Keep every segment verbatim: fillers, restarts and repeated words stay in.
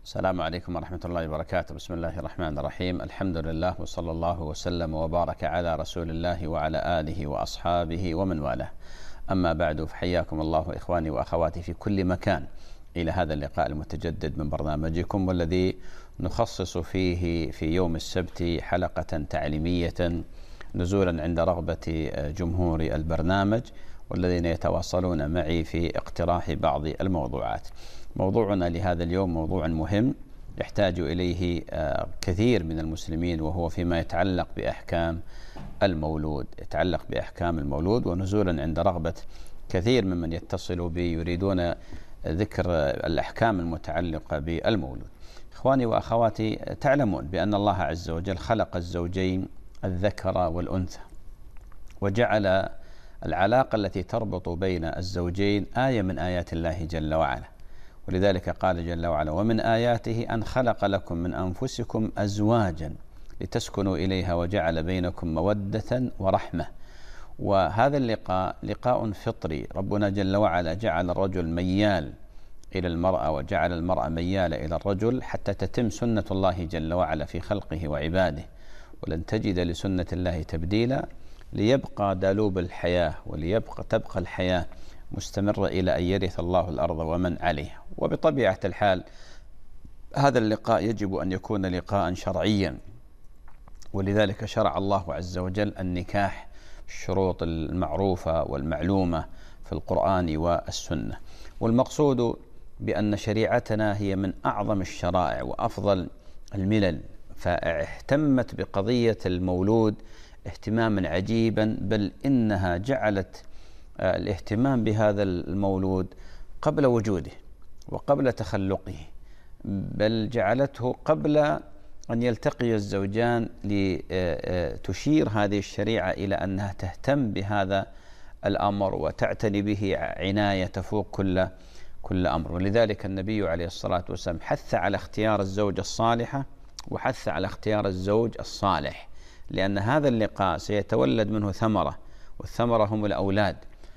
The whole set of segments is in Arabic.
السلام عليكم ورحمة الله وبركاته. بسم الله الرحمن الرحيم. الحمد لله وصلى الله وسلم وبارك على رسول الله وعلى آله وأصحابه ومن والاه. أما بعد، فحياكم الله إخواني وأخواتي في كل مكان إلى هذا اللقاء المتجدد من برنامجكم، والذي نخصص فيه في يوم السبت حلقة تعليمية نزولا عند رغبة جمهور البرنامج والذين يتواصلون معي في اقتراح بعض الموضوعات. موضوعنا لهذا اليوم موضوع مهم يحتاج إليه كثير من المسلمين، وهو فيما يتعلق بأحكام المولود يتعلق بأحكام المولود ونزولا عند رغبة كثير ممن يتصل بي يريدون ذكر الأحكام المتعلقة بالمولود. إخواني وأخواتي، تعلمون بأن الله عز وجل خلق الزوجين الذكر والأنثى، وجعل العلاقة التي تربط بين الزوجين آية من آيات الله جل وعلا، ولذلك قال جل وعلا: ومن آياته أن خلق لكم من أنفسكم أزواجا لتسكنوا إليها وجعل بينكم مودة ورحمة. وهذا اللقاء لقاء فطري، ربنا جل وعلا جعل الرجل ميال إلى المرأة وجعل المرأة ميالة إلى الرجل حتى تتم سنة الله جل وعلا في خلقه وعباده، ولن تجد لسنة الله تبديلا، ليبقى دالوب الحياة وليبقى تبقى الحياة مستمرة إلى أن يرث الله الأرض ومن عليها. وبطبيعة الحال هذا اللقاء يجب أن يكون لقاء شرعيا، ولذلك شرع الله عز وجل النكاح الشروط المعروفة والمعلومة في القرآن والسنة. والمقصود بأن شريعتنا هي من أعظم الشرائع وأفضل الملل، فاهتمت بقضية المولود اهتماما عجيبا، بل إنها جعلت الاهتمام بهذا المولود قبل وجوده وقبل تخلقه، بل جعلته قبل أن يلتقي الزوجان، لتشير هذه الشريعة إلى أنها تهتم بهذا الأمر وتعتني به عناية تفوق كل كل أمر. ولذلك النبي عليه الصلاة والسلام حث على اختيار الزوجة الصالحة وحث على اختيار الزوج الصالح، لأن هذا اللقاء سيتولد منه ثمرة، والثمرة هم الأولاد.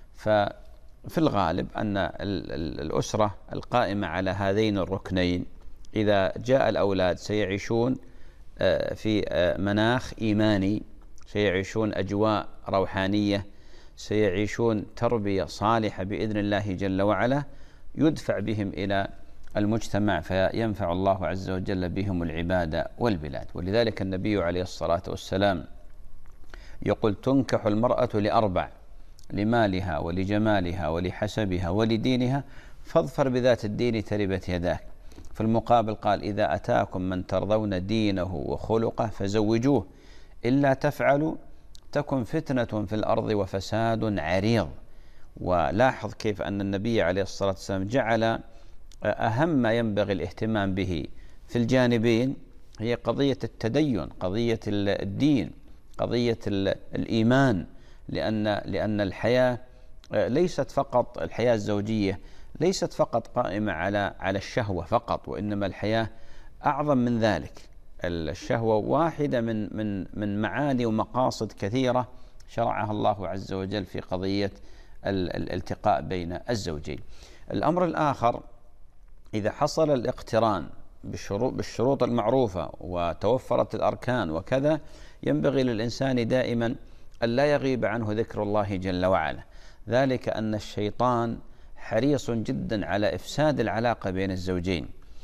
ففي الغالب أن الأسرة القائمة على هذين الركنين إذا جاء الأولاد سيعيشون في مناخ إيماني، سيعيشون أجواء روحانية، سيعيشون تربية صالحة بإذن الله جل وعلا، يدفع بهم إلى المجتمع فينفع الله عز وجل بهم العباد والبلاد. ولذلك النبي عليه الصلاة والسلام يقول: تنكح المرأة لأربع: لمالها ولجمالها ولحسبها ولدينها، فاظفر بذات الدين تربت يداك. في المقابل قال: إذا أتاكم من ترضون دينه وخلقه فزوجوه، إلا تفعلوا تكن فتنة في الأرض وفساد عريض. ولاحظ كيف أن النبي عليه الصلاة والسلام جعل أهم ما ينبغي الاهتمام به في الجانبين هي قضية التدين، قضية الدين، قضية الإيمان، لأن لأن الحياة ليست فقط الحياة الزوجية ليست فقط قائمة على على الشهوة فقط، وإنما الحياة أعظم من ذلك. الشهوة واحدة من من من معاني ومقاصد كثيرة شرعها الله عز وجل في قضية الالتقاء بين الزوجين. الأمر الآخر، إذا حصل الاقتران بالشروط بالشروط المعروفة وتوفرت الأركان وكذا، ينبغي للإنسان دائما أن لا يغيب عنه ذكر الله جل وعلا، ذلك أن الشيطان حريص جدا على إفساد العلاقة بين الزوجين،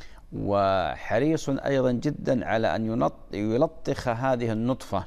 وحريص أيضا جدا على أن يلطخ هذه النطفة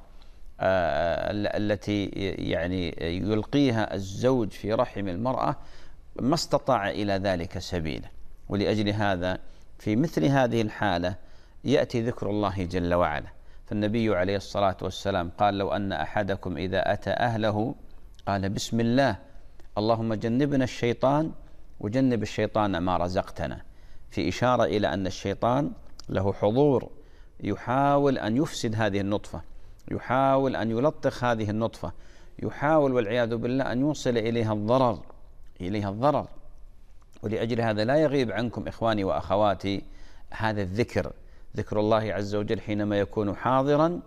التي يعني يلقيها الزوج في رحم المرأة ما استطاع إلى ذلك سبيلا. ولأجل هذا في مثل هذه الحالة يأتي ذكر الله جل وعلا. فالنبي عليه الصلاة والسلام قال: لو أن أحدكم إذا أتى أهله قال: بسم الله اللهم جنبنا الشيطان وجنب الشيطان ما رزقتنا، في إشارة إلى أن الشيطان له حضور، يحاول أن يفسد هذه النطفة، يحاول أن يلطخ هذه النطفة، يحاول والعياذ بالله أن يوصل إليها الضرر إليها الضرر ولأجل هذا لا يغيب عنكم إخواني وأخواتي هذا الذكر، ذكر الله عز وجل حينما يكون حاضرا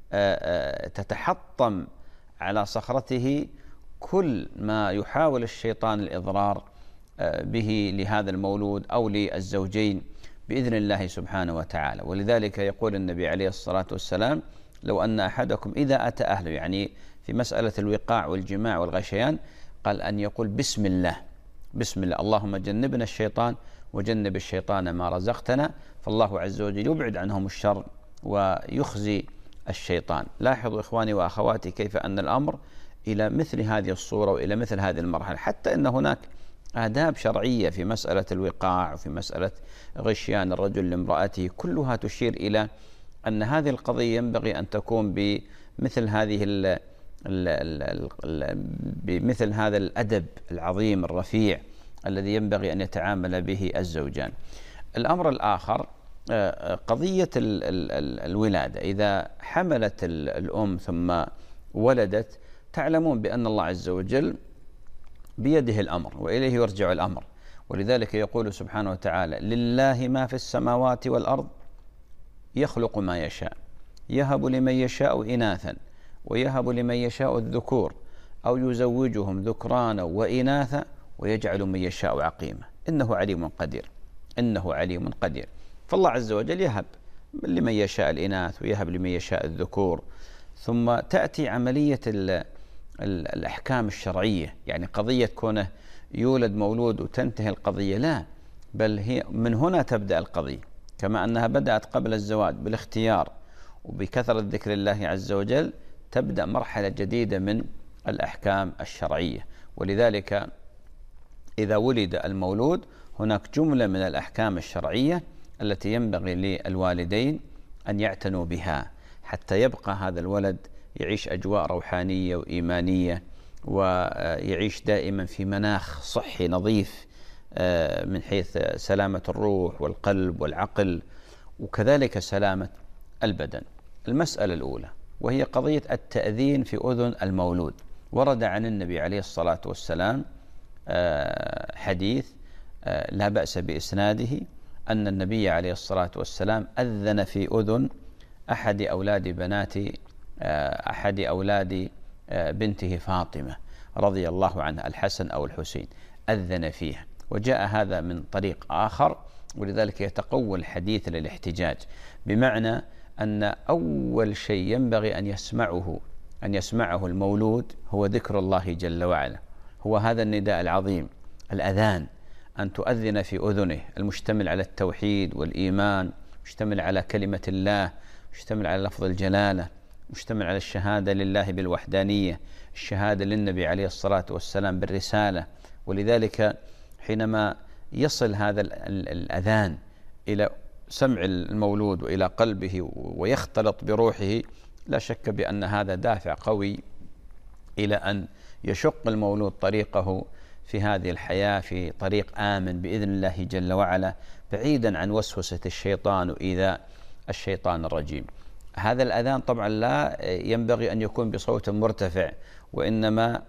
تتحطم على صخرته كل ما يحاول الشيطان الإضرار به لهذا المولود أو للزوجين بإذن الله سبحانه وتعالى. ولذلك يقول النبي عليه الصلاة والسلام: لو أن أحدكم إذا أتى أهله، يعني في مسألة الوقاع والجماع والغشيان، قال أن يقول بسم الله، بسم الله، اللهم جنبنا الشيطان وجنب الشيطان ما رزقتنا. فالله عز وجل يبعد عنهم الشر ويخزي الشيطان. لاحظوا إخواني وأخواتي كيف أن الأمر إلى مثل هذه الصورة وإلى مثل هذه المرحلة، حتى أن هناك آداب شرعية في مسألة الوقاع وفي مسألة غشيان الرجل لامرأته، كلها تشير إلى أن هذه القضية ينبغي أن تكون بمثل هذه ال ال ال ال بمثل هذا الأدب العظيم الرفيع الذي ينبغي أن يتعامل به الزوجان. الأمر الآخر قضية ال ال ال الولادة. إذا حملت الأم ثم ولدت، تعلمون بأن الله عز وجل بيده الأمر وإليه يرجع الأمر. ولذلك يقول سبحانه وتعالى: لله ما في السماوات والأرض يخلق ما يشاء يهب لمن يشاء إناثا ويهب لمن يشاء الذكور أو يزوجهم ذكرانا وإناثا ويجعل من يشاء عقيما إنه عليم قدير إنه عليم قدير. فالله عز وجل يهب لمن يشاء الإناث ويهب لمن يشاء الذكور. ثم تأتي عملية ال الأحكام الشرعية، يعني قضية كونه يولد مولود وتنتهي القضية، لا، بل هي من هنا تبدأ القضية، كما أنها بدأت قبل الزواج بالاختيار وبكثرة ذكر الله عز وجل، تبدأ مرحلة جديدة من الأحكام الشرعية. ولذلك إذا ولد المولود هناك جملة من الأحكام الشرعية التي ينبغي للوالدين أن يعتنوا بها حتى يبقى هذا الولد يعيش أجواء روحانية وإيمانية، ويعيش دائما في مناخ صحي نظيف من حيث سلامة الروح والقلب والعقل، وكذلك سلامة البدن. المسألة الأولى وهي قضية التأذين في أذن المولود. ورد عن النبي عليه الصلاة والسلام حديث لا بأس بإسناده أن النبي عليه الصلاة والسلام أذن في أذن أحد أولاد بنات أحد أولاد بنته فاطمة رضي الله عنها، الحسن أو الحسين، أذن فيها. وجاء هذا من طريق آخر، ولذلك يتقوى الحديث للاحتجاج، بمعنى أن أول شيء ينبغي أن يسمعه أن يسمعه المولود هو ذكر الله جل وعلا، هو هذا النداء العظيم، الأذان، أن تؤذن في أذنه، المشتمل على التوحيد والإيمان، مشتمل على كلمة الله، مشتمل على لفظ الجلالة، مشتمل على الشهادة لله بالوحدانية، الشهادة للنبي عليه الصلاة والسلام بالرسالة. ولذلك حينما يصل هذا الأذان إلى سمع المولود وإلى قلبه ويختلط بروحه، لا شك بأن هذا دافع قوي إلى أن يشق المولود طريقه في هذه الحياة في طريق آمن بإذن الله جل وعلا، بعيدا عن وسوسة الشيطان وإيذاء الشيطان الرجيم. هذا الأذان طبعا لا ينبغي أن يكون بصوت مرتفع، وإنما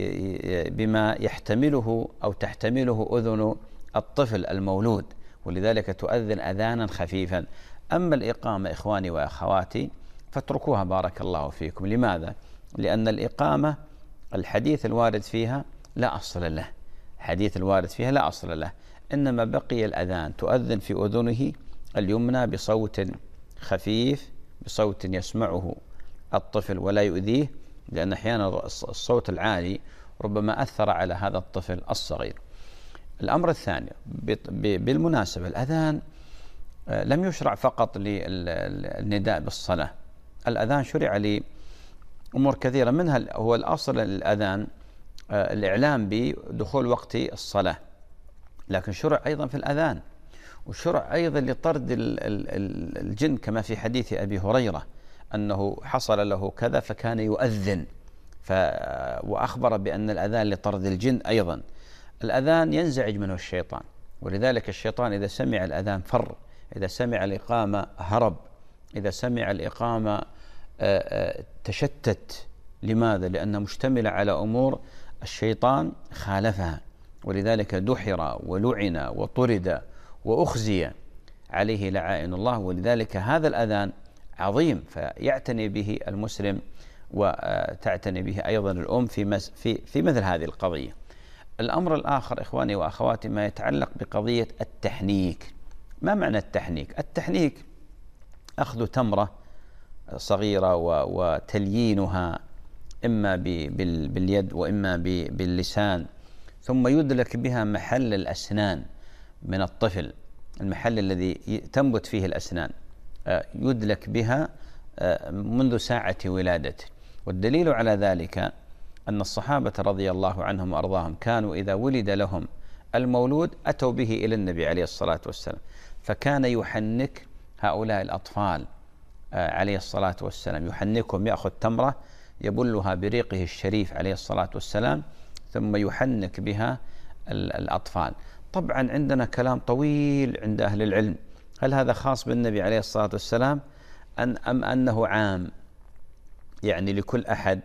بما يحتمله أو تحتمله أذن الطفل المولود، ولذلك تؤذن أذانا خفيفا. أما الإقامة إخواني وأخواتي فاتركوها بارك الله فيكم. لماذا؟ لأن الإقامة الحديث الوارد فيها لا أصل له، الحديث الوارد فيها لا أصل له، إنما بقي الأذان تؤذن في أذنه اليمنى بصوت خفيف، بصوت يسمعه الطفل ولا يؤذيه، لأن أحيانا الصوت العالي ربما أثر على هذا الطفل الصغير. الأمر الثاني بالمناسبة، الأذان لم يشرع فقط للنداء بالصلاة، الأذان شرع لأمور كثيرة، منها هو الأصل الأذان الإعلام بدخول وقت الصلاة، لكن شرع أيضا في الأذان، وشرع أيضا لطرد الجن، كما في حديث أبي هريرة أنه حصل له كذا فكان يؤذن، ف وأخبر بأن الأذان لطرد الجن. أيضا الأذان ينزعج منه الشيطان، ولذلك الشيطان إذا سمع الأذان فر، إذا سمع الإقامة هرب، إذا سمع الإقامة تشتت. لماذا؟ لأنها مشتملة على أمور الشيطان خالفها، ولذلك دحر ولعن وطرد وأخزي عليه لعائن الله. ولذلك هذا الأذان عظيم، فيعتني به المسلم وتعتني به أيضا الأم في, في, في مثل هذه القضية. الأمر الآخر إخواني وأخواتي ما يتعلق بقضية التحنيك. ما معنى التحنيك؟ التحنيك أخذ تمرة صغيرة وتليينها إما باليد وإما باللسان، ثم يدلك بها محل الأسنان من الطفل، المحل الذي تنبت فيه الأسنان، يدلك بها منذ ساعة ولادته. والدليل على ذلك أن الصحابة رضي الله عنهم وأرضاهم كانوا إذا ولد لهم المولود أتوا به إلى النبي عليه الصلاة والسلام، فكان يحنك هؤلاء الأطفال عليه الصلاة والسلام، يحنكهم، يأخذ تمرة يبلها بريقه الشريف عليه الصلاة والسلام ثم يحنك بها الأطفال. طبعا عندنا كلام طويل عند أهل العلم، هل هذا خاص بالنبي عليه الصلاة والسلام أن أم أنه عام يعني لكل أحد؟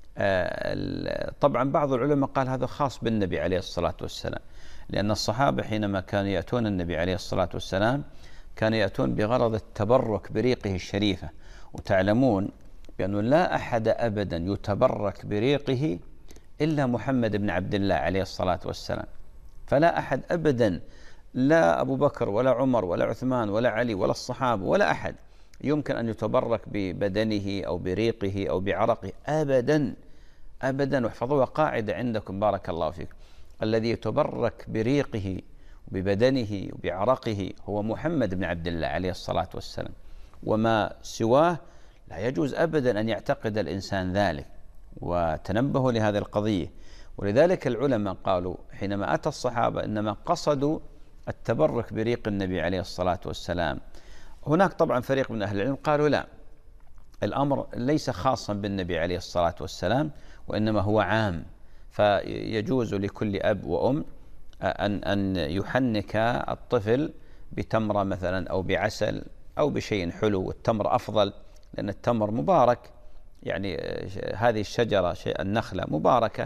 طبعا بعض العلماء قال هذا خاص بالنبي عليه الصلاة والسلام، لأن الصحابة حينما كانوا يأتون النبي عليه الصلاة والسلام كانوا يأتون بغرض التبرك بريقه الشريفة، وتعلمون بأنه لا أحد أبدا يتبرك بريقه إلا محمد بن عبد الله عليه الصلاة والسلام. فلا أحد أبدا، لا أبو بكر ولا عمر ولا عثمان ولا علي ولا الصحابة ولا أحد يمكن أن يتبرك ببدنه أو بريقه أو بعرقه أبدا أبدا. واحفظوها قاعدة عندكم بارك الله فيكم: الذي يتبرك بريقه وببدنه وبعرقه هو محمد بن عبد الله عليه الصلاة والسلام، وما سواه لا يجوز أبدا أن يعتقد الإنسان ذلك. وتنبهوا لهذه القضية. ولذلك العلماء قالوا حينما أتى الصحابة إنما قصدوا التبرك بريق النبي عليه الصلاة والسلام. هناك طبعا فريق من أهل العلم قالوا لا، الأمر ليس خاصا بالنبي عليه الصلاة والسلام وإنما هو عام، فيجوز لكل أب وأم أن أن يحنك الطفل بتمرة مثلا أو بعسل أو بشيء حلو. والتمر أفضل لأن التمر مبارك، يعني هذه الشجرة شيء النخلة مباركة.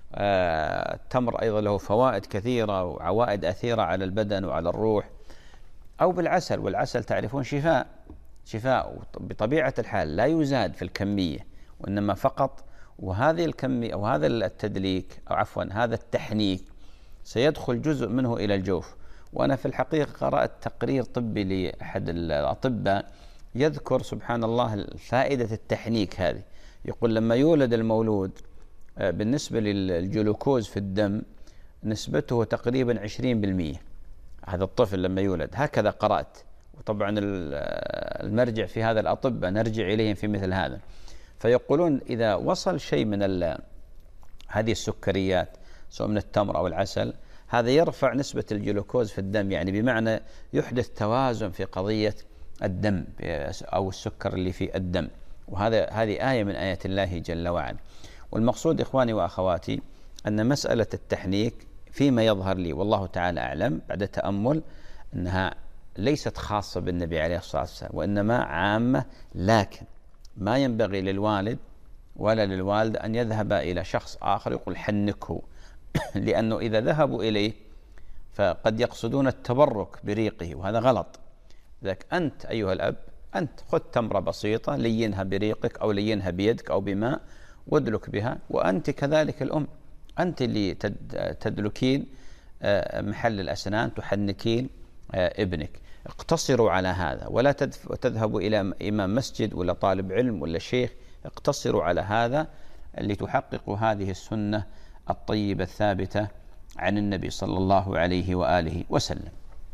التمر أيضا له فوائد كثيرة وعوائد أثيرة على البدن وعلى الروح. أو بالعسل، والعسل تعرفون شفاء شفاء بطبيعة الحال لا يزاد في الكمية وإنما فقط. وهذه الكمية أو هذا التدليك أو عفوا هذا التحنيك سيدخل جزء منه إلى الجوف. وأنا في الحقيقة قرأت تقرير طبي لأحد الأطباء يذكر سبحان الله فائدة التحنيك هذه. يقول لما يولد المولود بالنسبة للجلوكوز في الدم نسبته تقريبا عشرين بالمئة، هذا الطفل لما يولد، هكذا قرأت. وطبعا المرجع في هذا الأطباء نرجع إليهم في مثل هذا. فيقولون إذا وصل شيء من هذه السكريات سواء من التمر أو العسل، هذا يرفع نسبة الجلوكوز في الدم، يعني بمعنى يحدث توازن في قضية الدم أو السكر اللي في الدم. وهذا هذه آية من آيات الله جل وعلا. والمقصود إخواني وأخواتي أن مسألة التحنيك فيما يظهر لي والله تعالى أعلم بعد تأمل أنها ليست خاصة بالنبي عليه الصلاة والسلام وإنما عامة. لكن ما ينبغي للوالد ولا للوالد أن يذهب إلى شخص آخر يقول حنكه، لأنه إذا ذهبوا إليه فقد يقصدون التبرك بريقه وهذا غلط. لذلك أنت أيها الأب أنت خذ تمرة بسيطة لينها بريقك أو لينها بيدك أو بماء وادلك بها. وأنت كذلك الأم، أنت اللي تدلكين محل الأسنان تحنكين ابنك. اقتصروا على هذا ولا تذهبوا إلى إمام مسجد ولا طالب علم ولا شيخ، اقتصروا على هذا اللي تحققوا هذه السنة الطيبة الثابتة عن النبي صلى الله عليه وآله وسلم.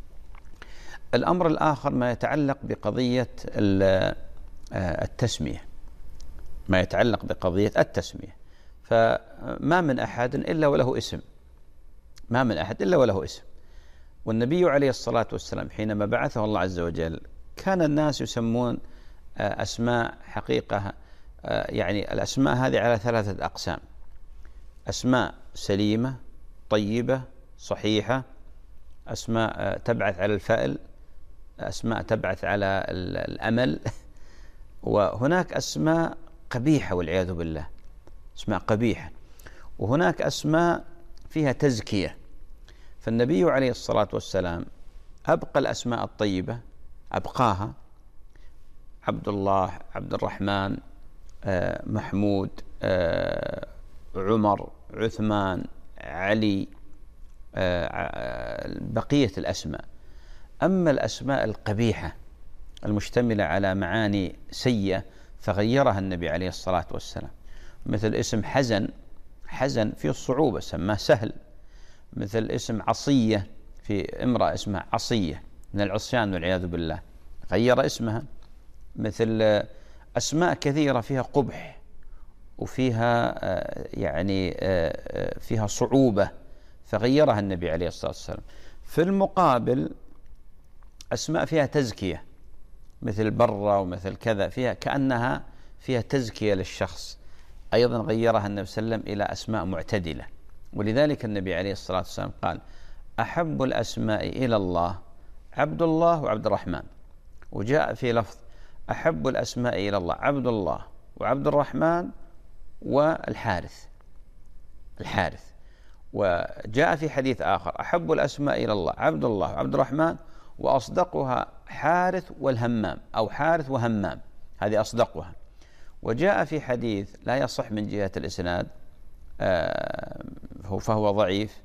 الأمر الآخر ما يتعلق بقضية التسمية، ما يتعلق بقضية التسمية. فما من أحد إلا وله اسم، ما من أحد إلا وله اسم. والنبي عليه الصلاة والسلام حينما بعثه الله عز وجل كان الناس يسمون أسماء حقيقة، يعني الأسماء هذه على ثلاثة أقسام: أسماء سليمة طيبة صحيحة، أسماء تبعث على الفأل، أسماء تبعث على الأمل، وهناك أسماء قبيحة والعياذ بالله، أسماء قبيحة، وهناك أسماء فيها تزكية. فالنبي عليه الصلاة والسلام أبقى الأسماء الطيبة، أبقاها: عبد الله، عبد الرحمن، محمود، عمر، عثمان، علي، بقية الأسماء. أما الأسماء القبيحة المشتملة على معاني سيئة فغيرها النبي عليه الصلاة والسلام، مثل اسم حزن، حزن فيه الصعوبة سماه سهل. مثل اسم عصية، في امرأة اسمها عصية من العصيان والعياذ بالله، غير اسمها. مثل أسماء كثيرة فيها قبح وفيها يعني فيها صعوبة فغيرها النبي عليه الصلاة والسلام. في المقابل أسماء فيها تزكية مثل برة ومثل كذا، فيها كأنها فيها تزكية للشخص، أيضا غيرها النبي صلى الله عليه وسلم إلى أسماء معتدلة. ولذلك النبي عليه الصلاة والسلام قال: أحب الأسماء إلى الله عبد الله وعبد الرحمن. وجاء في لفظ: أحب الأسماء إلى الله عبد الله وعبد الرحمن والحارث، الحارث. وجاء في حديث آخر: أحب الأسماء إلى الله عبد الله وعبد الرحمن وأصدقها حارث والهمام، أو حارث وهمام، هذه أصدقها. وجاء في حديث لا يصح من جهة الإسناد آه فهو ضعيف: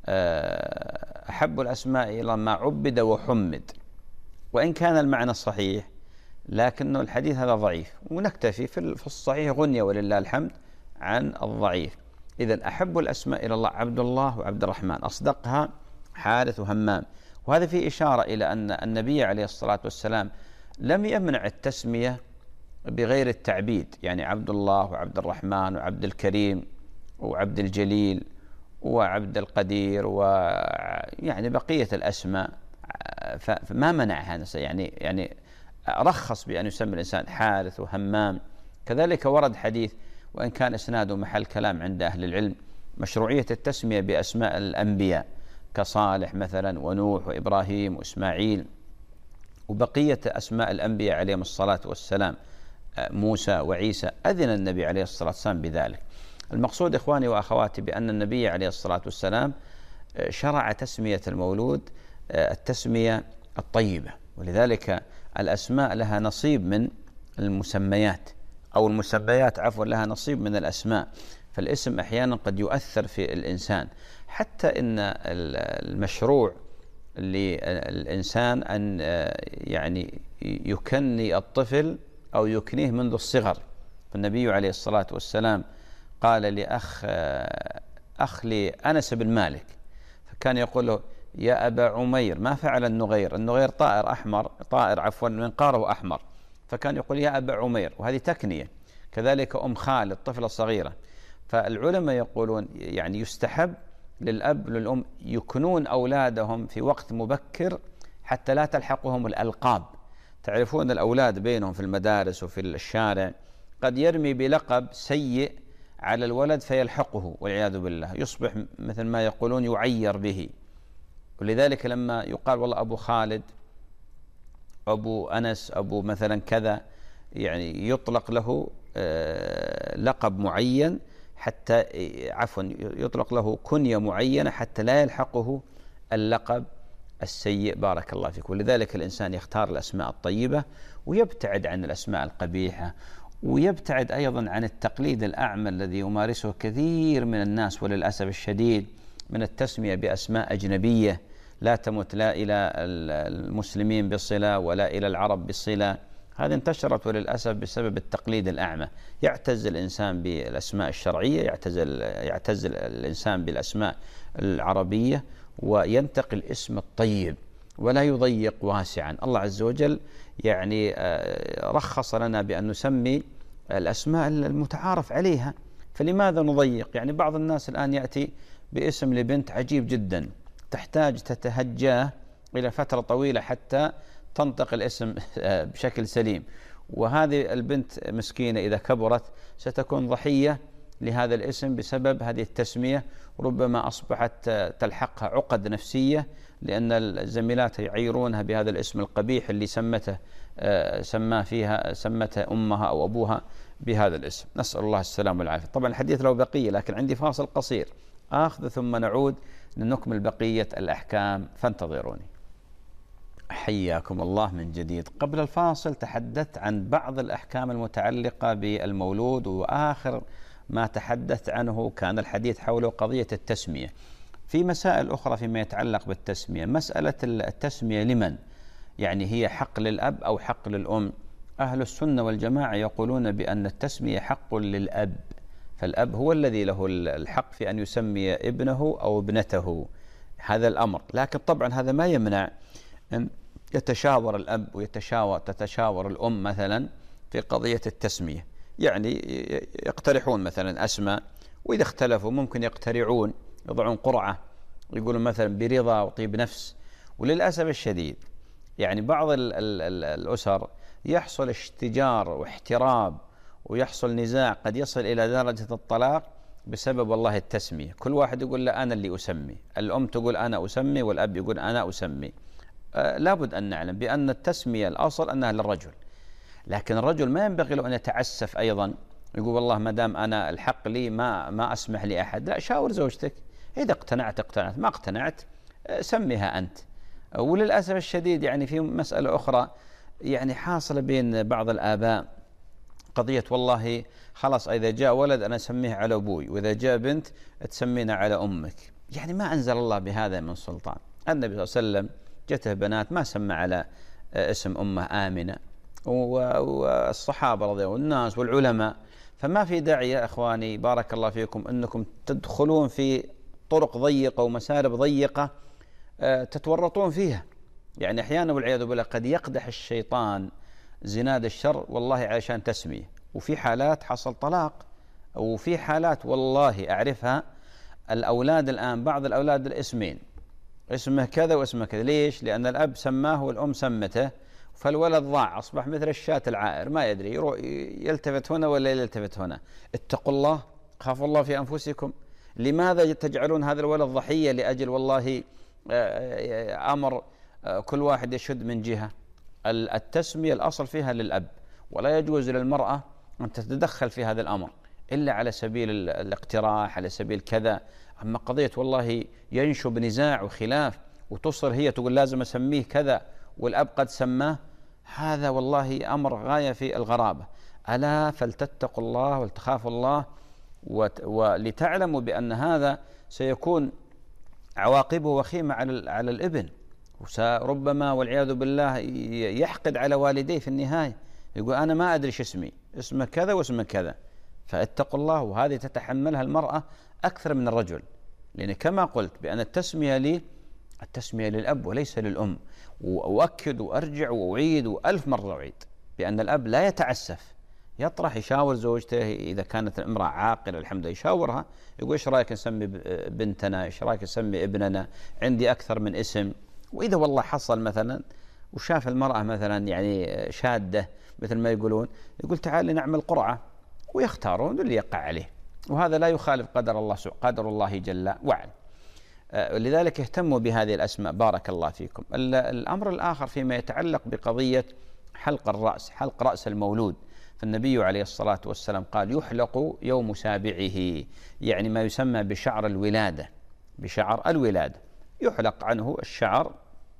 آه أحب الأسماء إلى ما عبد وحمد. وإن كان المعنى صحيح لكن الحديث هذا ضعيف، ونكتفي في الصحيح غنية ولله الحمد عن الضعيف. إذن أحب الأسماء إلى الله عبد الله وعبد الرحمن، أصدقها حارث وهمام. وهذا فيه إشارة إلى أن النبي عليه الصلاة والسلام لم يمنع التسمية بغير التعبيد، يعني عبد الله وعبد الرحمن وعبد الكريم وعبد الجليل وعبد القدير ويعني بقية الأسماء، فما منعها، يعني يعني رخص بأن يسمي الإنسان حارث وهمام. كذلك ورد حديث وإن كان إسناده محل كلام عند أهل العلم مشروعية التسمية بأسماء الأنبياء كصالح مثلا ونوح وإبراهيم وإسماعيل وبقية أسماء الأنبياء عليهم الصلاة والسلام، موسى وعيسى، أذن النبي عليه الصلاة والسلام بذلك. المقصود إخواني وأخواتي بأن النبي عليه الصلاة والسلام شرع تسمية المولود التسمية الطيبة، ولذلك الأسماء لها نصيب من المسميات، أو المسميات عفوا لها نصيب من الأسماء. فالاسم أحيانا قد يؤثر في الإنسان، حتى إن المشروع للإنسان أن يعني يكني الطفل أو يكنيه منذ الصغر. فالنبي عليه الصلاة والسلام قال لأخ أخ لأنس بن مالك، فكان يقول له: يا أبا عمير. ما فعل النغير؟ النغير طائر أحمر، طائر عفوا منقاره أحمر، فكان يقول: يا أبا عمير، وهذه تكنية. كذلك أم خالد طفلة صغيرة. فالعلماء يقولون يعني يستحب للأب والأم يكنون أولادهم في وقت مبكر حتى لا تلحقهم الألقاب. تعرفون الأولاد بينهم في المدارس وفي الشارع قد يرمي بلقب سيء على الولد فيلحقه والعياذ بالله، يصبح مثل ما يقولون يعير به. ولذلك لما يقال والله أبو خالد، أبو أنس، أبو مثلا كذا، يعني يطلق له لقب معين حتى عفوا يطلق له كنية معينة حتى لا يلحقه اللقب السيء. بارك الله فيك. ولذلك الإنسان يختار الأسماء الطيبة ويبتعد عن الأسماء القبيحة، ويبتعد أيضا عن التقليد الأعمى الذي يمارسه كثير من الناس وللأسف الشديد من التسمية بأسماء أجنبية لا تمت لا إلى المسلمين بصلة ولا إلى العرب بصلة. هذه انتشرت وللأسف بسبب التقليد الأعمى. يعتز الإنسان بالأسماء الشرعية، يعتزل يعتزل الإنسان بالأسماء العربية، وينتقي الاسم الطيب ولا يضيق واسعا. الله عز وجل يعني رخص لنا بأن نسمي الأسماء المتعارف عليها، فلماذا نضيق؟ يعني بعض الناس الآن يأتي باسم لبنت عجيب جدا، تحتاج تتهجاه إلى فترة طويلة حتى تنطق الاسم بشكل سليم، وهذه البنت مسكينة إذا كبرت ستكون ضحية لهذا الاسم بسبب هذه التسمية، ربما أصبحت تلحقها عقد نفسية لأن الزميلات يعيرونها بهذا الاسم القبيح اللي سمته سما فيها سمته أمها أو أبوها بهذا الاسم. نسأل الله السلام والعافية. طبعا الحديث له بقية لكن عندي فاصل قصير آخذ ثم نعود لنكمل بقية الأحكام، فانتظروني. حياكم الله من جديد. قبل الفاصل تحدثت عن بعض الأحكام المتعلقة بالمولود، وآخر ما تحدثت عنه كان الحديث حول قضية التسمية. في مسائل أخرى فيما يتعلق بالتسمية، مسألة التسمية لمن؟ يعني هي حق للأب أو حق للأم؟ أهل السنة والجماعة يقولون بأن التسمية حق للأب، فالأب هو الذي له الحق في أن يسمي ابنه أو ابنته، هذا الأمر. لكن طبعا هذا ما يمنع أن يتشاور الأب ويتشاور تتشاور الأم مثلا في قضية التسمية، يعني يقترحون مثلا أسماء، وإذا اختلفوا ممكن يقترعون يضعون قرعة، يقولون مثلا برضا وطيب نفس. وللأسف الشديد يعني بعض ال ال ال الأسر يحصل اشتجار واحتراب ويحصل نزاع قد يصل إلى درجة الطلاق بسبب والله التسمية. كل واحد يقول لا أنا اللي أسمي، الأم تقول أنا أسمي والأب يقول أنا أسمي. آه لابد أن نعلم بأن التسمية الأصل أنها للرجل، لكن الرجل ما ينبغي له أن يتعسف أيضا يقول والله ما دام أنا الحق لي ما ما أسمح لأحد. لا، شاور زوجتك، إذا اقتنعت اقتنعت، ما اقتنعت سميها أنت. وللأسف الشديد يعني في مسألة أخرى يعني حاصلة بين بعض الآباء، قضية والله خلاص إذا جاء ولد أنا أسميه على أبوي، وإذا جاء بنت تسمينا على أمك. يعني ما أنزل الله بهذا من سلطان. النبي صلى الله عليه وسلم جته بنات ما سمى على اسم أمه آمنة، والصحابة رضي الله عنهم والناس والعلماء. فما في داعي يا إخواني بارك الله فيكم أنكم تدخلون في طرق ضيقة ومسارب ضيقة تتورطون فيها. يعني أحيانا والعياذ بالله قد يقدح الشيطان زناد الشر والله عشان تسمية، وفي حالات حصل طلاق، وفي حالات والله أعرفها الأولاد الآن بعض الأولاد الاسمين، اسمه كذا واسمه كذا. ليش؟ لأن الأب سماه والأم سمته، فالولد ضاع أصبح مثل الشاة العائر ما يدري يلتفت هنا ولا يلتفت هنا. اتقوا الله، خافوا الله في أنفسكم. لماذا تجعلون هذا الولد ضحية لأجل والله أمر كل واحد يشد من جهة؟ التسمية الأصل فيها للأب، ولا يجوز للمرأة أن تتدخل في هذا الأمر إلا على سبيل الاقتراح، على سبيل كذا. أما قضية والله ينشب نزاع وخلاف وتصر هي تقول لازم أسميه كذا والأب قد سماه، هذا والله أمر غاية في الغرابة. ألا فلتتقوا الله ولتخافوا الله، ولتعلموا بأن هذا سيكون عواقبه وخيمة على على الابن، وربما والعياذ بالله يحقد على والديه في النهاية، يقول أنا ما أدري شو اسمي، اسمه كذا واسمه كذا. فاتقوا الله. وهذه تتحملها المرأة أكثر من الرجل، لأن كما قلت بأن التسمية لي التسمية للأب وليس للأم. وأؤكد وأرجع وأعيد وألف مرة أعيد بأن الأب لا يتعسف، يطرح يشاور زوجته إذا كانت الامرأة عاقلة الحمد لله يشاورها، يقول إيش رأيك نسمي بنتنا، إيش رأيك نسمي ابننا، عندي أكثر من اسم. وإذا والله حصل مثلا وشاف المرأة مثلا يعني شادة مثل ما يقولون، يقول تعال نعمل قرعة ويختارون اللي يقع عليه، وهذا لا يخالف قدر الله قدر الله جل وعلا. لذلك اهتموا بهذه الأسماء بارك الله فيكم. الأمر الآخر فيما يتعلق بقضية حلق الرأس، حلق رأس المولود، فالنبي عليه الصلاة والسلام قال يحلق يوم سابعه، يعني ما يسمى بشعر الولادة، بشعر الولادة يحلق عنه الشعر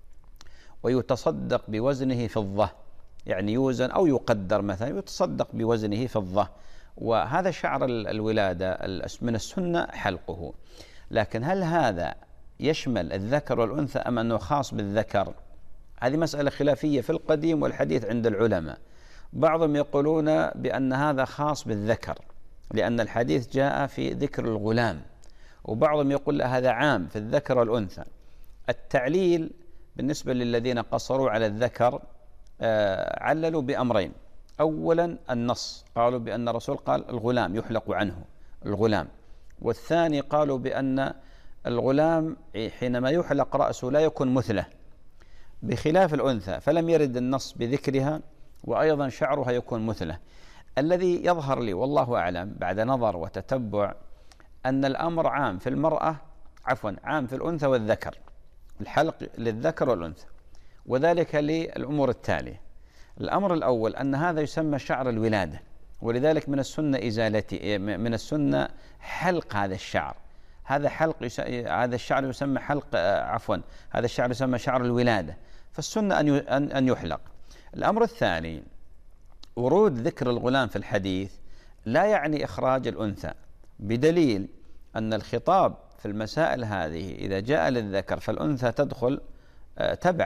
ويتصدق بوزنه فضة، يعني يوزن أو يقدر مثلا يتصدق بوزنه فضة. وهذا شعر الولادة من السنة حلقه. لكن هل هذا يشمل الذكر والأنثى أم أنه خاص بالذكر؟ هذه مسألة خلافية في القديم والحديث عند العلماء. بعضهم يقولون بأن هذا خاص بالذكر لأن الحديث جاء في ذكر الغلام، وبعضهم يقول هذا عام في الذكر والأنثى. التعليل بالنسبة للذين قصروا على الذكر آه عللوا بأمرين. أولا النص، قالوا بأن الرسول قال الغلام يحلق عنه الغلام، والثاني قالوا بأن الغلام حينما يحلق رأسه لا يكون مثله بخلاف الأنثى، فلم يرد النص بذكرها، وأيضا شعرها يكون مثله. الذي يظهر لي والله أعلم بعد نظر وتتبع أن الأمر عام في المرأة عفوا عام في الأنثى والذكر، الحلق للذكر والأنثى، وذلك للأمور التالية. الأمر الأول أن هذا يسمى شعر الولادة، ولذلك من السنة إزالته، من السنة حلق هذا الشعر. هذا حلق يس... هذا الشعر يسمى حلق عفوا هذا الشعر يسمى شعر الولادة، فالسنة أن ي... أن يحلق. الأمر الثاني ورود ذكر الغلام في الحديث لا يعني إخراج الأنثى، بدليل أن الخطاب في المسائل هذه إذا جاء للذكر فالأنثى تدخل تبعا،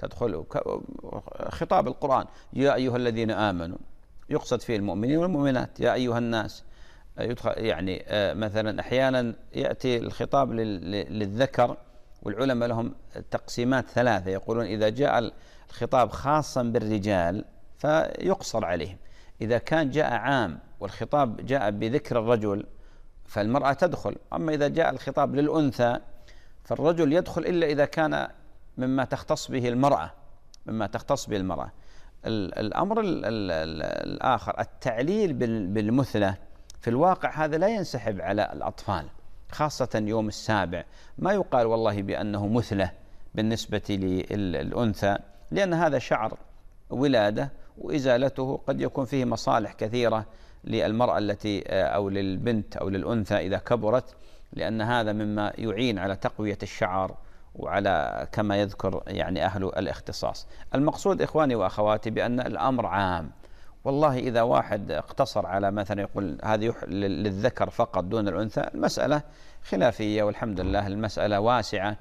تدخل خطاب القرآن يا أيها الذين آمنوا، يقصد فيه المؤمنين والمؤمنات، يا أيها الناس. يدخل يعني مثلا أحيانا يأتي الخطاب للذكر، والعلماء لهم تقسيمات ثلاثة، يقولون إذا جاء الخطاب خاصا بالرجال فيقصر عليهم، إذا كان جاء عام والخطاب جاء بذكر الرجل فالمرأة تدخل، أما إذا جاء الخطاب للأنثى فالرجل يدخل إلا إذا كان مما تختص به المرأة مما تختص به المرأة. الأمر الآخر التعليل بالمثلة، في الواقع هذا لا ينسحب على الأطفال، خاصة يوم السابع ما يقال والله بأنه مثلة بالنسبة للأنثى، لأن هذا شعر ولادة وإزالته قد يكون فيه مصالح كثيرة للمرأة التي أو للبنت أو للأنثى إذا كبرت، لأن هذا مما يعين على تقوية الشعر وعلى كما يذكر يعني أهل الاختصاص. المقصود إخواني وأخواتي بأن الأمر عام. والله إذا واحد اقتصر على مثلا يقول هذه للذكر فقط دون الأنثى، المسألة خلافية والحمد لله المسألة واسعة،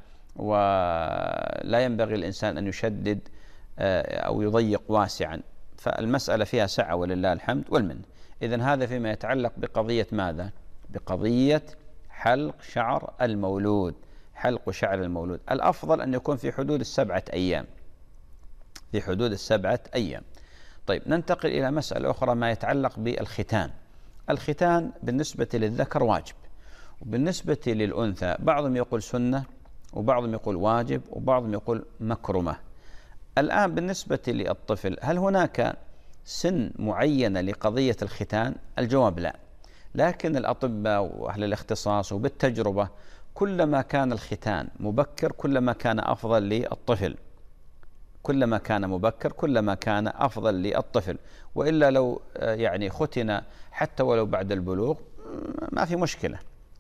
ولا ينبغي الإنسان أن يشدد أو يضيق واسعا، فالمسألة فيها سعة ولله الحمد والمنة. إذن هذا فيما يتعلق بقضية ماذا؟ بقضية حلق شعر المولود. حلق شعر المولود الأفضل أن يكون في حدود السبعة أيام في حدود السبعة أيام. طيب ننتقل إلى مسألة أخرى ما يتعلق بالختان. الختان بالنسبة للذكر واجب، وبالنسبة للأنثى بعضهم يقول سنة وبعضهم يقول واجب وبعضهم يقول مكرمة. الآن بالنسبة للطفل هل هناك سن معينة لقضية الختان؟ الجواب لا، لكن الأطباء وأهل الاختصاص وبالتجربة كلما كان الختان مبكر كلما كان أفضل للطفل، كلما كان مبكر كلما كان أفضل للطفل، وإلا لو يعني ختن حتى ولو بعد البلوغ ما في مشكلة.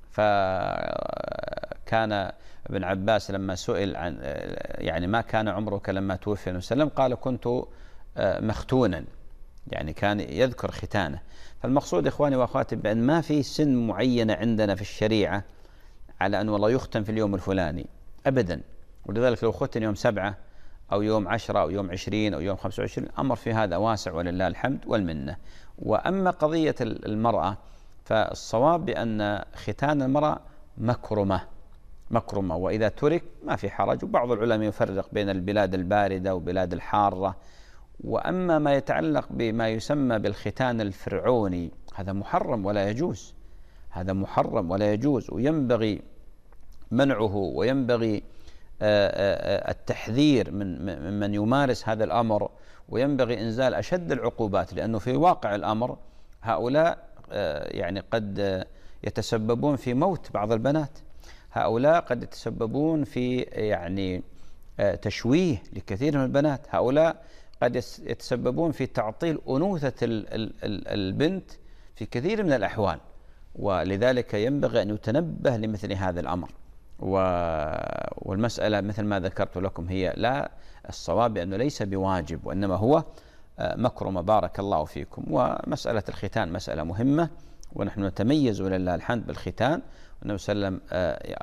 فكان ابن عباس لما سئل عن يعني ما كان عمرك لما توفي النبي صلى الله عليه وسلم قال كنت مختونا، يعني كان يذكر ختانه. فالمقصود إخواني وأخواتي بأن ما في سن معينة عندنا في الشريعة على أن والله يختن في اليوم الفلاني أبدا، ولذلك لو ختن يوم سبعة أو يوم عشرة أو يوم عشرين أو يوم خمسة وعشرين الأمر في هذا واسع ولله الحمد والمنة. وأما قضية المرأة فالصواب بأن ختان المرأة مكرمة مكرمة وإذا ترك ما في حرج، وبعض العلماء يفرق بين البلاد الباردة وبلاد الحارة. وأما ما يتعلق بما يسمى بالختان الفرعوني هذا محرم ولا يجوز، هذا محرم ولا يجوز، وينبغي منعه وينبغي التحذير من من يمارس هذا الأمر، وينبغي إنزال أشد العقوبات، لأنه في واقع الأمر هؤلاء يعني قد يتسببون في موت بعض البنات، هؤلاء قد يتسببون في يعني تشويه لكثير من البنات، هؤلاء قد يتسببون في تعطيل أنوثة البنت في كثير من الأحوال، ولذلك ينبغي أن يتنبه لمثل هذا الأمر. والمسألة مثل ما ذكرت لكم هي لا، الصواب أنه ليس بواجب وإنما هو مكرمة بارك الله فيكم. ومسألة الختان مسألة مهمة، ونحن نتميز ولله الحمد بالختان، والنبي صلى الله عليه وسلم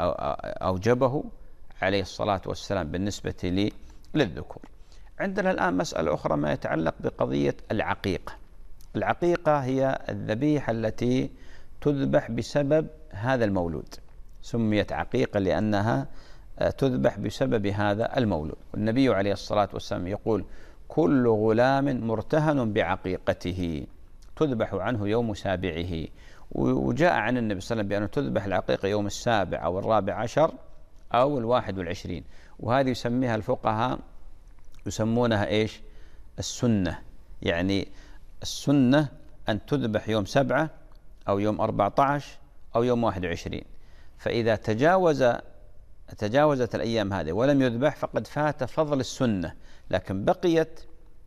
أوجبه عليه الصلاة والسلام بالنسبة للذكور. عندنا الآن مسألة أخرى ما يتعلق بقضية العقيقة. العقيقة هي الذبيحة التي تذبح بسبب هذا المولود، سميت عقيقة لأنها تذبح بسبب هذا المولود. والنبي عليه الصلاة والسلام يقول كل غلام مرتهن بعقيقته تذبح عنه يوم سابعه. وجاء عن النبي صلى الله عليه وسلم بأنه تذبح العقيقة يوم السابع أو الرابع عشر أو الواحد والعشرين، وهذه يسميها الفقهاء يسمونها إيش؟ السنة. يعني السنة أن تذبح يوم سبعة أو يوم أربعة عشر أو يوم واحد وعشرين، فإذا تجاوز تجاوزت الأيام هذه ولم يذبح فقد فات فضل السنة، لكن بقيت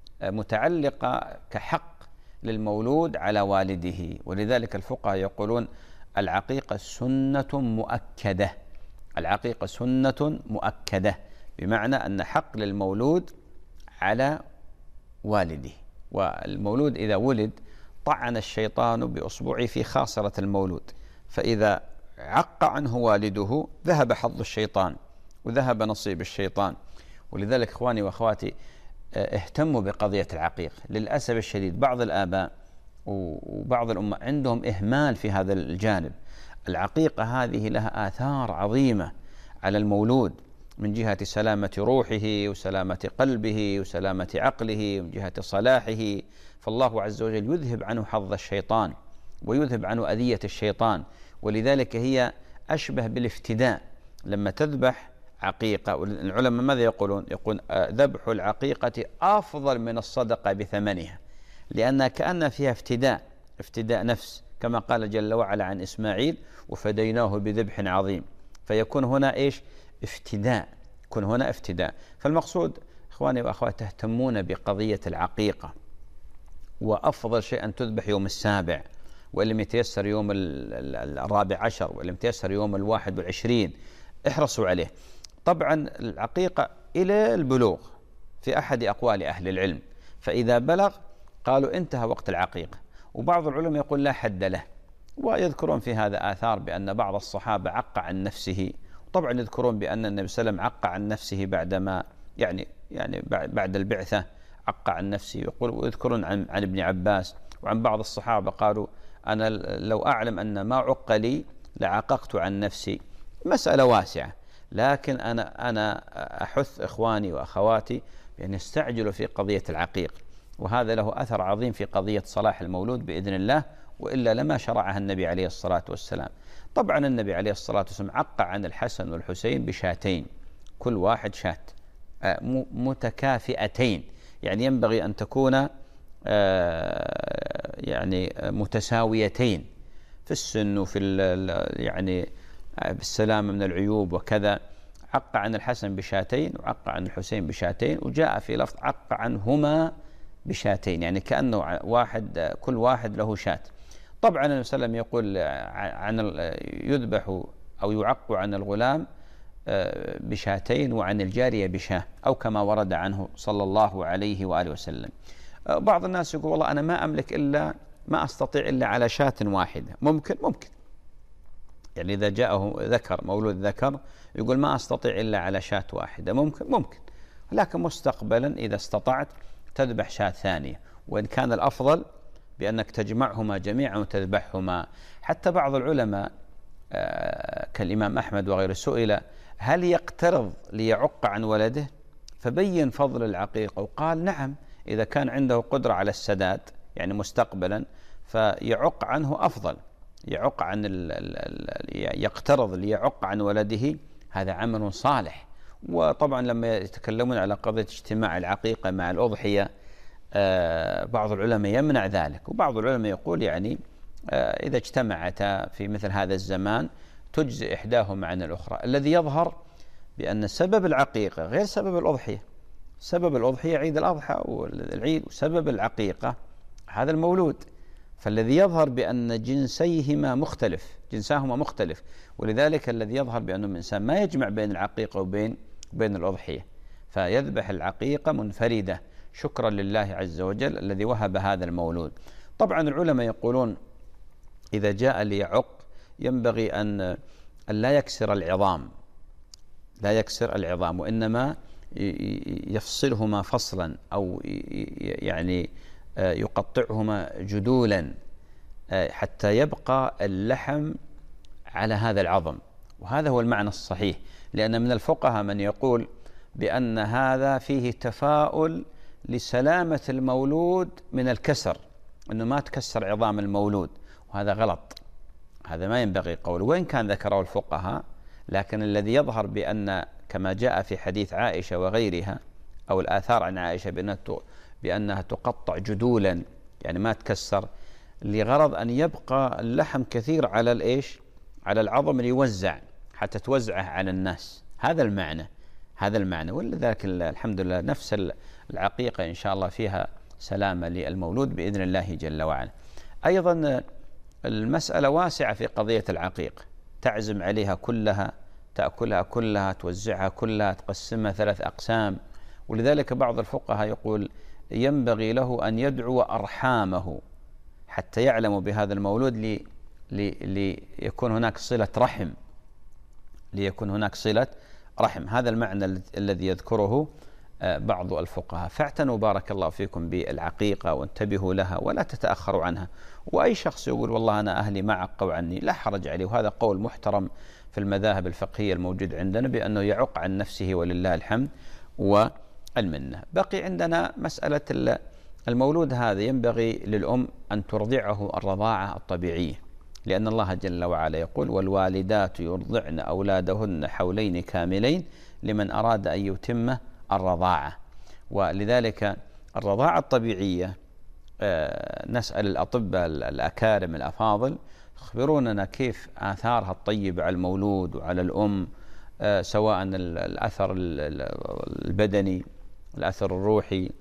متعلقة كحق للمولود على والده. ولذلك الفقهاء يقولون العقيقة سنة مؤكدة، العقيقة سنة مؤكدة بمعنى أن حق للمولود على والده. والمولود إذا ولد طعن الشيطان بأصبعه في خاصرة المولود، فإذا عق عنه والده ذهب حظ الشيطان وذهب نصيب الشيطان. ولذلك إخواني وأخواتي اهتموا بقضية العقيقة. للأسف الشديد بعض الآباء وبعض الأمة عندهم إهمال في هذا الجانب. العقيقة هذه لها آثار عظيمة على المولود من جهة سلامة روحه وسلامة قلبه وسلامة عقله ومن جهة صلاحه، فالله عز وجل يذهب عنه حظ الشيطان ويذهب عنه أذية الشيطان، ولذلك هي أشبه بالافتداء. لما تذبح عقيقة، العلماء ماذا يقولون؟ يقول ذبح العقيقة أفضل من الصدقة بثمنها، لأنها كأن فيها افتداء افتداء نفس، كما قال جل وعلا عن إسماعيل وفديناه بذبح عظيم. فيكون هنا إيش؟ افتداء، يكون هنا افتداء. فالمقصود إخواني وأخواتي تهتمون بقضية العقيقة، وأفضل شيء أن تذبح يوم السابع، وإن لم يتيسر يوم الرابع عشر، وإن لم يتيسر يوم الواحد والعشرين، احرصوا عليه. طبعا العقيقة إلى البلوغ في أحد أقوال أهل العلم، فإذا بلغ قالوا انتهى وقت العقيقة، وبعض العلماء يقول لا حد له، ويذكرون في هذا آثار بأن بعض الصحابة عق عن نفسه. طبعا يذكرون بأن النبي صلى الله عليه وسلم عق عن نفسه بعدما يعني يعني بعد البعثة عق عن نفسه. يقول ويذكرون عن عن ابن عباس وعن بعض الصحابة قالوا أنا لو أعلم أن ما عق لي لعققت عن نفسي. مسألة واسعة، لكن أنا أنا أحث إخواني وأخواتي بأن يستعجلوا في قضية العقيق، وهذا له أثر عظيم في قضية صلاح المولود بإذن الله، وإلا لما شرعها النبي عليه الصلاة والسلام. طبعا النبي عليه الصلاة والسلام عق عن الحسن والحسين بشاتين، كل واحد شات متكافئتين، يعني ينبغي أن تكون يعني متساويتين في السن وفي يعني بالسلامة من العيوب وكذا. عق عن الحسن بشاتين وعق عن الحسين بشاتين، وجاء في لفظ عق عنهما بشاتين، يعني كأنه واحد كل واحد له شات. طبعا النبي صلى الله عليه وسلم يقول عن يذبح أو يعق عن الغلام بشاتين وعن الجارية بشاه، أو كما ورد عنه صلى الله عليه وآله وسلم. بعض الناس يقول والله أنا ما أملك إلا ما أستطيع إلا على شاة واحدة. ممكن ممكن يعني إذا جاءه ذكر مولود ذكر يقول ما أستطيع إلا على شاة واحدة، ممكن ممكن لكن مستقبلا إذا استطعت تذبح شاة ثانية، وإن كان الأفضل بأنك تجمعهما جميعا وتذبحهما. حتى بعض العلماء كالإمام أحمد وغيره سئل هل يقترض ليعق عن ولده، فبين فضل العقيقة وقال نعم، إذا كان عنده قدرة على السداد يعني مستقبلا فيعق عنه أفضل، يعق عن ال ال يقترض ليعق عن ولده، هذا عمل صالح. وطبعا لما يتكلمون على قضية اجتماع العقيقة مع الأضحية بعض العلماء يمنع ذلك، وبعض العلماء يقول يعني إذا اجتمعتا في مثل هذا الزمان تجزي إحداهما عن الأخرى. الذي يظهر بأن سبب العقيقة غير سبب الأضحية. سبب الأضحية عيد الأضحى والعيد، وسبب العقيقة هذا المولود. فالذي يظهر بأن جنسيهما مختلف، جنساهما مختلف، ولذلك الذي يظهر بأنه الإنسان ما يجمع بين العقيقة وبين بين الأضحية، فيذبح العقيقة منفردة شكرا لله عز وجل الذي وهب هذا المولود. طبعا العلماء يقولون إذا جاء ليعق ينبغي أن لا يكسر العظام، لا يكسر العظام، وإنما يفصلهما فصلا أو يعني يقطعهما جدولا حتى يبقى اللحم على هذا العظم، وهذا هو المعنى الصحيح. لأن من الفقهاء من يقول بأن هذا فيه تفاؤل لسلامة المولود من الكسر، أنه ما تكسر عظام المولود، وهذا غلط، هذا ما ينبغي قوله وإن كان ذكره الفقهاء. لكن الذي يظهر بأن كما جاء في حديث عائشة وغيرها أو الآثار عن عائشة بأنها تقطع جدولا يعني ما تكسر، لغرض أن يبقى اللحم كثير على الإيش على العظم ليوزع حتى توزعه على الناس، هذا المعنى هذا المعنى. ولذلك الحمد لله نفس العقيقة إن شاء الله فيها سلامة للمولود بإذن الله جل وعلا. أيضا المسألة واسعة في قضية العقيقة، تعزم عليها كلها، تأكلها كلها، توزعها كلها، تقسمها ثلاث أقسام. ولذلك بعض الفقهاء يقول ينبغي له أن يدعو أرحامه حتى يعلموا بهذا المولود لي لي ليكون هناك صلة رحم، ليكون هناك صلة رحم. هذا المعنى الذي يذكره بعض الفقهاء. فاعتنوا بارك الله فيكم بالعقيقة وانتبهوا لها ولا تتأخروا عنها. وأي شخص يقول والله أنا أهلي ما عقوا عني لا حرج عليه، وهذا قول محترم في المذاهب الفقهية الموجود عندنا بأنه يعق عن نفسه ولله الحمد والمنة. بقي عندنا مسألة المولود، هذا ينبغي للأم أن ترضعه الرضاعة الطبيعية، لأن الله جل وعلا يقول والوالدات يرضعن أولادهن حولين كاملين لمن أراد أن يتم الرضاعة. ولذلك الرضاعة الطبيعية نسأل الأطباء الأكارم الأفاضل يخبروننا كيف آثارها الطيبة على المولود وعلى الأم، سواء الأثر البدني، الأثر الروحي،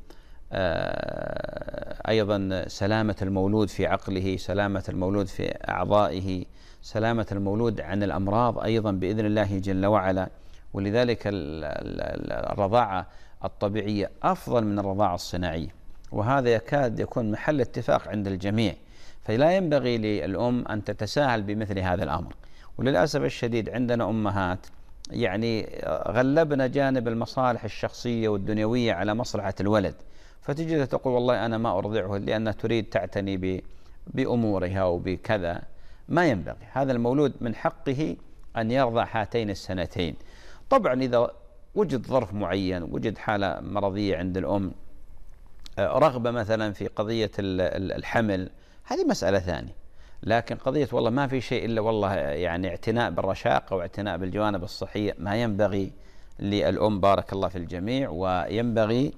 أيضا سلامة المولود في عقله، سلامة المولود في أعضائه، سلامة المولود عن الأمراض أيضا بإذن الله جل وعلا. ولذلك الرضاعة الطبيعية أفضل من الرضاعة الصناعية، وهذا يكاد يكون محل اتفاق عند الجميع. فلا ينبغي للأم أن تتساهل بمثل هذا الأمر. وللأسف الشديد عندنا أمهات يعني غلبنا جانب المصالح الشخصية والدنيوية على مصلحة الولد، فتجد تقول والله أنا ما أرضعه لأنها تريد تعتني بأمورها وبكذا. ما ينبغي. هذا المولود من حقه أن يرضع هاتين السنتين. طبعا إذا وجد ظرف معين، وجد حالة مرضية عند الأم، رغبة مثلا في قضية الحمل، هذه مسألة ثانية. لكن قضية والله ما في شيء إلا والله يعني اعتناء بالرشاقة واعتناء بالجوانب الصحية، ما ينبغي للأم بارك الله في الجميع. وينبغي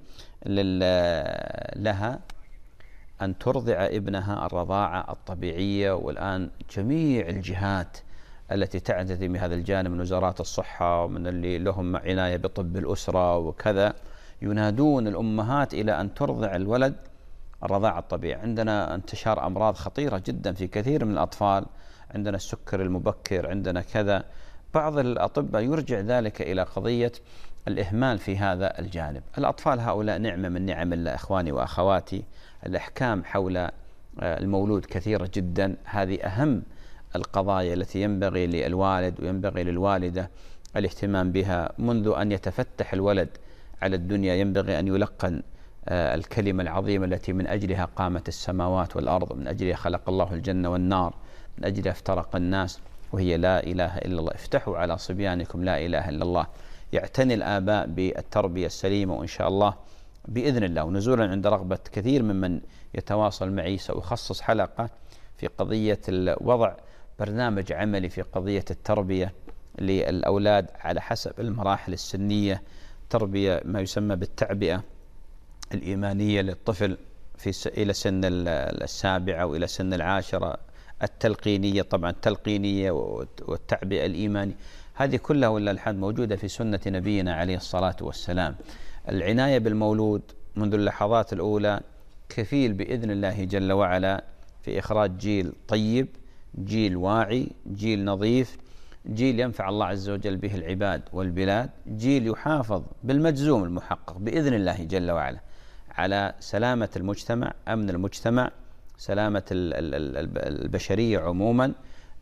لها أن ترضع ابنها الرضاعة الطبيعية. والآن جميع الجهات التي تعتني بهذا الجانب من وزارات الصحة ومن اللي لهم عناية بطب الأسرة وكذا ينادون الأمهات إلى أن ترضع الولد الرضاعة الطبيعية. عندنا انتشار أمراض خطيرة جدا في كثير من الأطفال، عندنا السكر المبكر، عندنا كذا. بعض الأطباء يرجع ذلك إلى قضية الإهمال في هذا الجانب. الأطفال هؤلاء نعمة من نعم الله إخواني وأخواتي. الأحكام حول المولود كثيرة جدا، هذه أهم القضايا التي ينبغي للوالد وينبغي للوالدة الاهتمام بها منذ أن يتفتح الولد على الدنيا. ينبغي أن يلقن الكلمة العظيمة التي من أجلها قامت السماوات والأرض، من أجلها خلق الله الجنة والنار، من أجلها افترق الناس، وهي لا إله إلا الله. افتحوا على صبيانكم لا إله إلا الله. يعتني الآباء بالتربية السليمة، وإن شاء الله بإذن الله ونزولا عند رغبة كثير ممن يتواصل معي سأخصص حلقة في قضية وضع برنامج عملي في قضية التربية للأولاد على حسب المراحل السنية، تربية ما يسمى بالتعبئة الإيمانية للطفل في إلى سن السابعة وإلى سن العاشرة، التلقينية طبعا التلقينية والتعبئة الإيمانية، هذه كلها ولا الحد موجودة في سنة نبينا عليه الصلاة والسلام. العناية بالمولود منذ اللحظات الأولى كفيل بإذن الله جل وعلا في إخراج جيل طيب، جيل واعي، جيل نظيف، جيل ينفع الله عز وجل به العباد والبلاد، جيل يحافظ بالمجزوم المحقق بإذن الله جل وعلا على سلامة المجتمع، أمن المجتمع، سلامة البشرية عموما.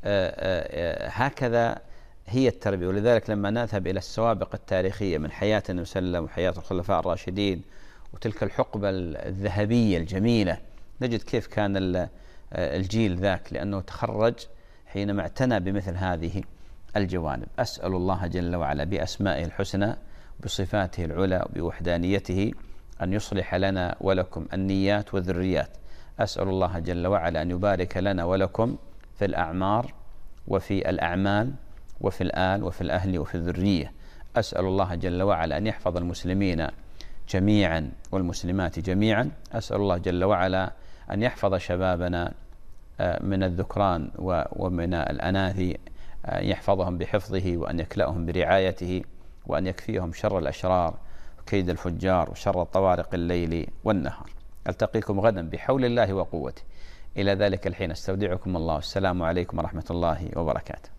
هكذا هي التربية. ولذلك لما نذهب إلى السوابق التاريخية من حياة النبي صلى الله عليه وسلم وحياة الخلفاء الراشدين وتلك الحقبة الذهبية الجميلة، نجد كيف كان الجيل ذاك، لأنه تخرج حينما اعتنى بمثل هذه الجوانب. أسأل الله جل وعلا بأسمائه الحسنى بصفاته العلى وبوحدانيته أن يصلح لنا ولكم النيات والذريات. أسأل الله جل وعلا أن يبارك لنا ولكم في الأعمار وفي الأعمال وفي الآل وفي الأهل وفي الذرية. أسأل الله جل وعلا أن يحفظ المسلمين جميعا والمسلمات جميعا. أسأل الله جل وعلا أن يحفظ شبابنا من الذكران ومن الأناثي، يحفظهم بحفظه وأن يكلأهم برعايته وأن يكفيهم شر الأشرار وكيد الفجار وشر طوارق الليل والنهار. ألتقيكم غدا بحول الله وقوته. إلى ذلك الحين استودعكم الله. السلام عليكم ورحمة الله وبركاته.